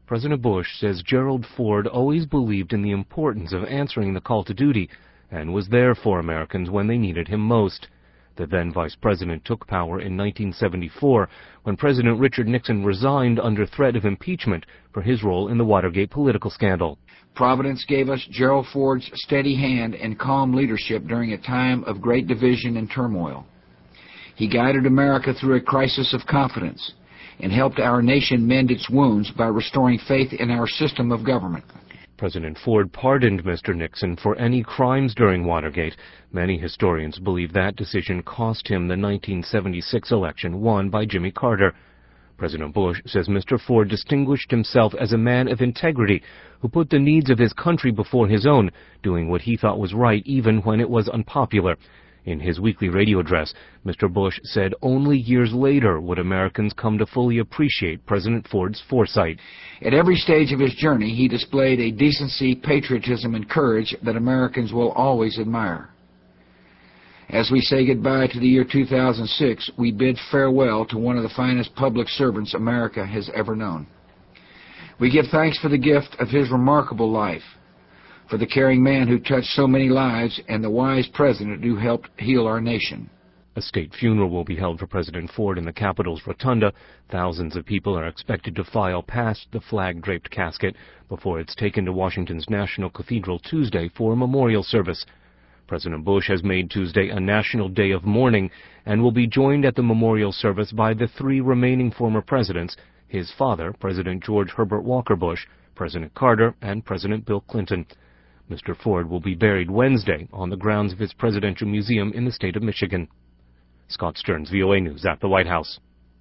President Bush says Gerald Ford always believed in the importance of answering the call to duty and was there for Americans when they needed him most. The then vice president took power in 1974 when President Richard Nixon resigned under threat of impeachment for his role in the Watergate political scandal. Providence gave us Gerald Ford's steady hand and calm leadership during a time of great division and turmoil. He guided America through a crisis of confidence and helped our nation mend its wounds by restoring faith in our system of government. President Ford pardoned Mr. Nixon for any crimes during Watergate. Many historians believe that decision cost him the 1976 election won by Jimmy Carter. President Bush says Mr. Ford distinguished himself as a man of integrity who put the needs of his country before his own, doing what he thought was right even when it was unpopular. In his weekly radio address, Mr. Bush said only years later would Americans come to fully appreciate President Ford's foresight. At every stage of his journey, he displayed a decency, patriotism, and courage that Americans will always admire. As we say goodbye to the year 2006, we bid farewell to one of the finest public servants America has ever known. We give thanks for the gift of his remarkable life, for the caring man who touched so many lives, and the wise president who helped heal our nation. A state funeral will be held for President Ford in the Capitol's rotunda. Thousands of people are expected to file past the flag-draped casket before it's taken to Washington's National Cathedral Tuesday for a memorial service. President Bush has made Tuesday a national day of mourning and will be joined at the memorial service by the three remaining former presidents, his father, President George Herbert Walker Bush, President Carter, and President Bill Clinton. Mr. Ford will be buried Wednesday on the grounds of his presidential museum in the state of Michigan. Scott Stearns, VOA News at the White House.